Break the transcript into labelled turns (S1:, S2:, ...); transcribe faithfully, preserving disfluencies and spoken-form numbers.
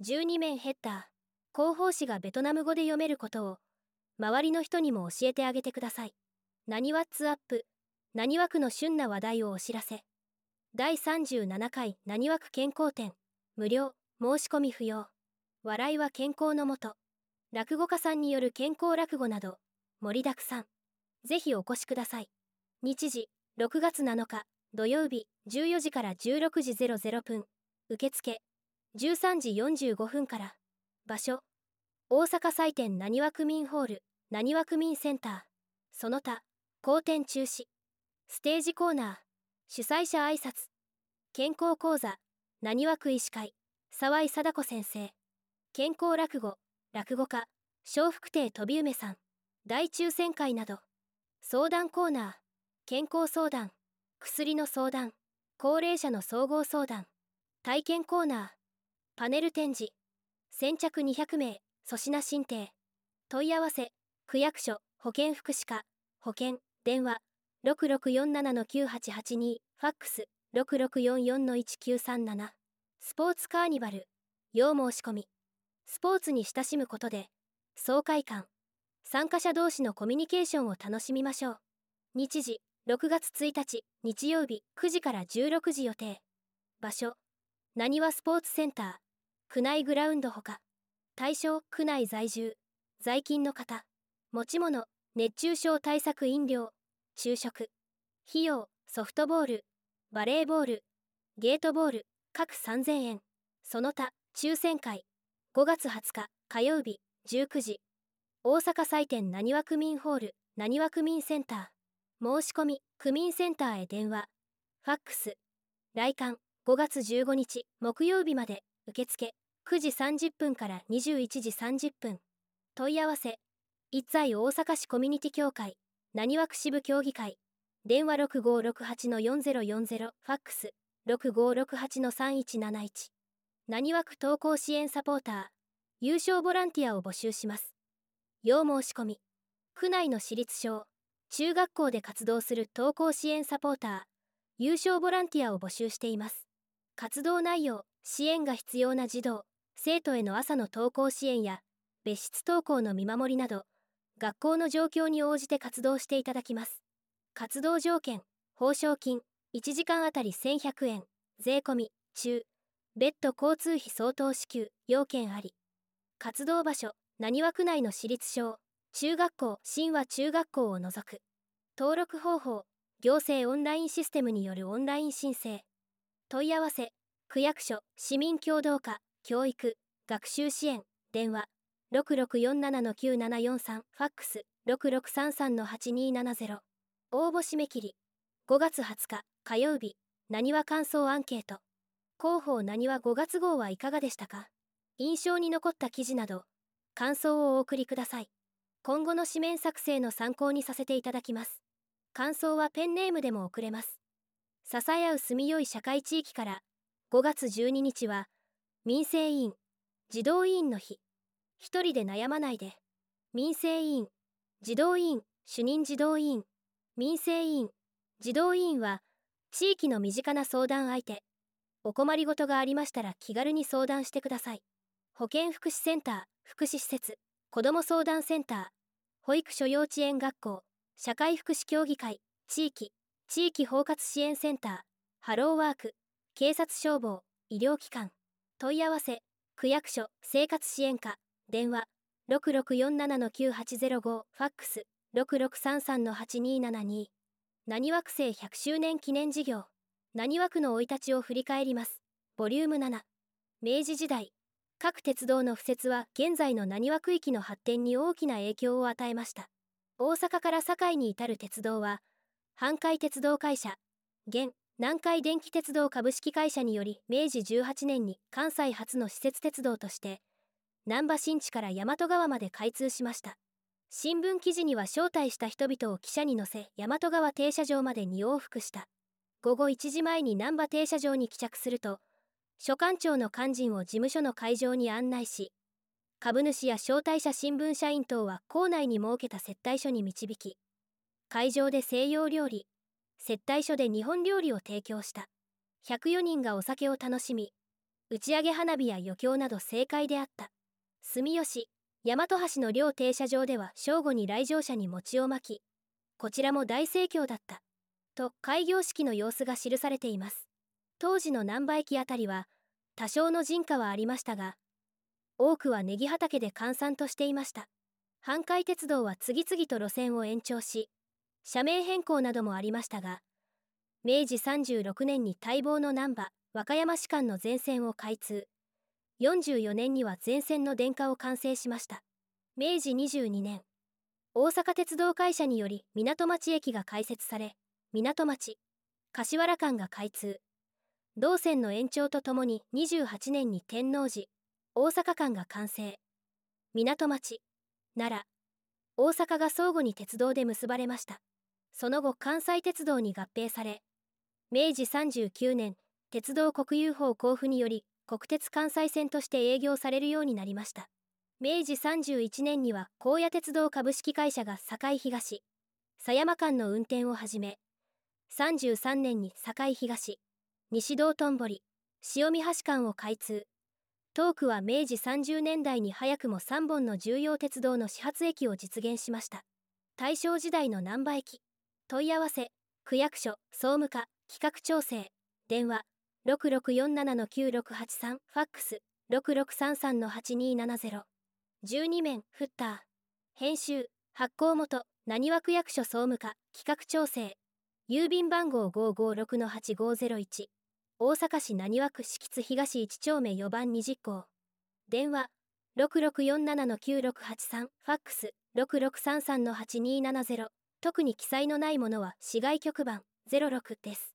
S1: じゅうにめんヘッダー、広報誌がベトナム語で読めることを周りの人にも教えてあげてください。なにわッツアップ、なにわ区の旬な話題をお知らせ。だいさんじゅうななかいなにわ区健康展、無料、申し込み不要。笑いは健康のもと。落語家さんによる健康落語など盛りだくさん。ぜひお越しください。日時ろくがつなのか土曜日じゅうよじからじゅうろくじぜろぜろふん。受付じゅうさんじよんじゅうごふんから。場所大阪祭典なにわ区民ホール、なにわ区民センター。その他公展中止。ステージコーナー、主催者挨拶。健康講座、なにわ区医師会沢井貞子先生。健康落語、落語家笑福亭飛梅さん。大抽選会など。相談コーナー、健康相談、薬の相談、高齢者の総合相談。体験コーナー、パネル展示。先着にひゃくめい粗品進呈。問い合わせ区役所保健福祉課保健電話 ろくろくよんななのきゅうはちはちに ファックス ろくろくよんよんのいちきゅうさんなな。スポーツカーニバル要申し込み。スポーツに親しむことで爽快感、参加者同士のコミュニケーションを楽しみましょう。日時ろくがつついたち日曜日くじからじゅうろくじ予定。場所なにわスポーツセンター区内グラウンドほか。対象区内在住在勤の方。持ち物熱中症対策飲料昼食。費用ソフトボールバレーボールゲートボール各さんぜんえん。その他抽選会ごがつはつか火曜日じゅうくじ。大阪祭典なにわ区民ホールなにわ区民センター。申し込み区民センターへ電話ファックス。来館ごがつじゅうごにち木曜日まで。受付くじさんじゅっぷんからにじゅういちじさんじゅっぷん。問い合わせ一切大阪市コミュニティ協会なにわ区支部協議会電話 ろくごろくはちのよんぜろよんぜろ ファックス ろくごろくはちのさんいちなないち。なにわ区登校支援サポーター優勝ボランティアを募集します。要申し込み区内の私立小中学校で活動する登校支援サポーター優勝ボランティアを募集しています。活動内容支援が必要な児童生徒への朝の登校支援や別室登校の見守りなど学校の状況に応じて活動していただきます。活動条件報奨金いちじかんあたりせんひゃくえん税込み中別途交通費相当支給要件あり。活動場所なにわ区内の私立小中学校新和中学校を除く。登録方法行政オンラインシステムによるオンライン申請。問い合わせ区役所市民協働課教育学習支援電話 ろくろくよんななのきゅうななよんさん ファックス ろくろくさんさんのはちにーななぜろ。応募締め切りごがつはつか火曜日。なにわ感想アンケート。広報なにわごがつ号はいかがでしたか？印象に残った記事など感想をお送りください。今後の紙面作成の参考にさせていただきます。感想はペンネームでも送れます。支え合う住みよい社会地域からごがつじゅうににちは民生委員児童委員の日。一人で悩まないで。民生委員児童委員主任児童委員民生委員児童委員は地域の身近な相談相手。お困りごとがありましたら気軽に相談してください。保健福祉センター福祉施設子ども相談センター保育所幼稚園学校社会福祉協議会地域地域包括支援センターハローワーク警察消防医療機関。問い合わせ区役所生活支援課電話 ろくろくよんななのきゅうはちぜろご ファックス ろくろくさんさんのはちにーななに。なにわ区政ひゃくしゅうねん記念事業なにわ区の生い立ちを振り返ります。ボリュームなな。明治時代各鉄道の敷設は現在のなにわ区域の発展に大きな影響を与えました。大阪から堺に至る鉄道は阪海鉄道会社現南海電気鉄道株式会社によりめいじじゅうはちねんに関西初の私設鉄道として難波新地から大和川まで開通しました。新聞記事には招待した人々を汽車に乗せ大和川停車場までに往復した。ごごいちじまえに難波停車場に帰着すると所管長の肝心を事務所の会場に案内し、株主や招待者新聞社員等は構内に設けた接待所に導き、会場で西洋料理、接待所で日本料理を提供した。ひゃくよにんがお酒を楽しみ、 打ち上げ花火や余興など正解であった。住吉、大和橋の両停車場では正午に来場者に餅をまき、こちらも大盛況だった。と開業式の様子が記されています。当時の難波駅あたりは多少の人家はありましたが、多くはネギ畑で閑散としていました。阪海鉄道は次々と路線を延長し、社名変更などもありましたが、明治さんじゅうろくねんに待望の難波和歌山市間の全線を開通。よんじゅうよねんには全線の電化を完成しました。明治にじゅうにねん、大阪鉄道会社により港町駅が開設され、港町、柏原間が開通。同線の延長とともににじゅうはちねんに天王寺、大阪間が完成。港町、奈良、大阪が相互に鉄道で結ばれました。その後関西鉄道に合併され、明治さんじゅうきゅうねん、鉄道国有法交付により国鉄関西線として営業されるようになりました。明治さんじゅういちねんには高野鉄道株式会社が堺東、狭山間の運転を始め、さんじゅうさんねんに堺東、西道頓堀、塩見橋間を開通。東区は明治さんじゅうねんだいに早くもさんぼんの重要鉄道の始発駅を実現しました。大正時代の難波駅。問い合わせ、区役所、総務課、企画調整、電話、ろくろくよんななのきゅうろくはちさん、ファックス、ろくろくさんさんのはちにーななゼロ。じゅうに面、フッター。編集、発行元、浪速区役所総務課、企画調整。郵便番号 ごーごーろくのはちごーぜろいち。大阪市浪速区敷津東いち丁目よばんにじ号。電話、ろくろくよんななのきゅうろくはちさん、ファックス、ろくろくさんさんのはちにーななゼロ。特に記載のないものは市外局番ゼロろくです。